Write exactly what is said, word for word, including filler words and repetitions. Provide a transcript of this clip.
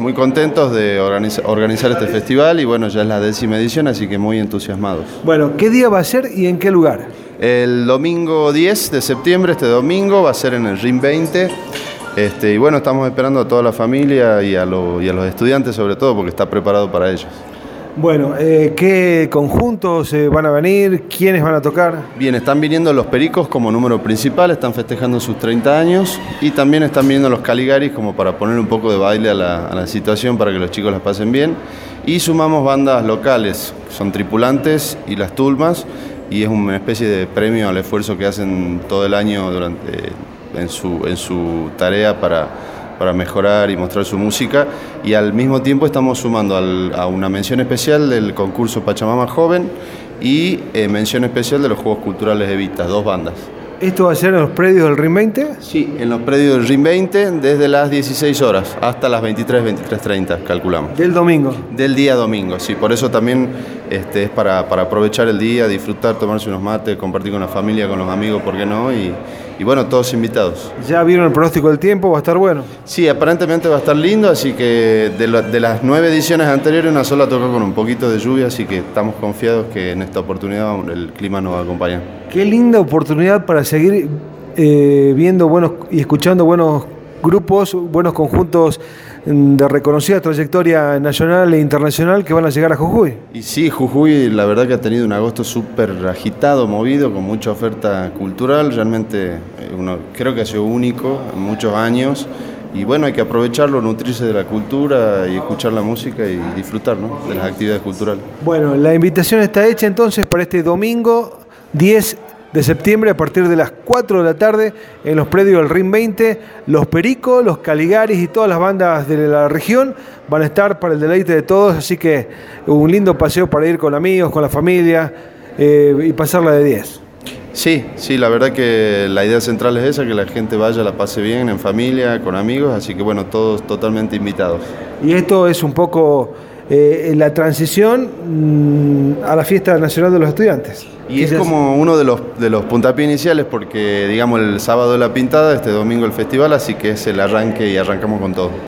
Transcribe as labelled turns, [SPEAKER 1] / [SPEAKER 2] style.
[SPEAKER 1] muy contentos de organiza, organizar este festival y bueno, ya es la décima edición, así que muy entusiasmados.
[SPEAKER 2] Bueno, ¿qué día va a ser y en qué lugar?
[SPEAKER 1] El domingo diez de septiembre, este domingo, va a ser en el R I M veinte. Este, y bueno, estamos esperando a toda la familia y a, lo, y a los estudiantes sobre todo, porque está preparado para ellos.
[SPEAKER 2] Bueno, eh, ¿qué conjuntos eh, van a venir? ¿Quiénes van a tocar?
[SPEAKER 1] Bien, están viniendo los Pericos como número principal, están festejando sus treinta años y también están viniendo los Caligaris como para poner un poco de baile a la, a la situación para que los chicos las pasen bien. Y sumamos bandas locales, son Tripulantes y Las Tulmas, y es una especie de premio al esfuerzo que hacen todo el año durante... En su, en su tarea para, para mejorar y mostrar su música, y al mismo tiempo estamos sumando al, a una mención especial del concurso Pachamama Joven y eh, mención especial de los Juegos Culturales Evita, dos bandas.
[SPEAKER 2] ¿Esto va a ser en los predios del R I M veinte?
[SPEAKER 1] Sí, en los predios del R I M veinte desde las dieciséis horas hasta las veintitrés, veintitrés treinta, calculamos.
[SPEAKER 2] ¿Del domingo?
[SPEAKER 1] Del día domingo, sí, por eso también este, es para, para aprovechar el día, disfrutar, tomarse unos mates, compartir con la familia, con los amigos, ¿por qué no? Y, y bueno, todos invitados.
[SPEAKER 2] ¿Ya vieron el pronóstico del tiempo? ¿Va a estar bueno?
[SPEAKER 1] Sí, aparentemente va a estar lindo, así que de, lo, de las nueve ediciones anteriores una sola tocó con un poquito de lluvia, así que estamos confiados que en esta oportunidad el clima nos va a acompañar.
[SPEAKER 2] Qué linda oportunidad para seguir eh, viendo buenos y escuchando buenos grupos, buenos conjuntos de reconocida trayectoria nacional e internacional que van a llegar a Jujuy.
[SPEAKER 1] Y sí, Jujuy la verdad que ha tenido un agosto súper agitado, movido, con mucha oferta cultural, realmente uno, creo que ha sido único en muchos años, y bueno, hay que aprovecharlo, nutrirse de la cultura y escuchar la música y disfrutar, ¿no?, de las actividades culturales.
[SPEAKER 2] Bueno, la invitación está hecha entonces para este domingo diez de septiembre a partir de las cuatro de la tarde en los predios del R I M veinte. Los Pericos, los Caligaris y todas las bandas de la región van a estar para el deleite de todos, así que un lindo paseo para ir con amigos, con la familia eh, y pasarla de diez.
[SPEAKER 1] Sí, sí, la verdad que la idea central es esa, que la gente vaya, la pase bien en familia, con amigos, así que bueno, todos totalmente invitados.
[SPEAKER 2] Y esto es un poco eh, la transición mmm, a la Fiesta Nacional de los Estudiantes.
[SPEAKER 1] Y es como uno de los, de los puntapiés iniciales, porque digamos el sábado la pintada, este domingo el festival, así que es el arranque y arrancamos con todo.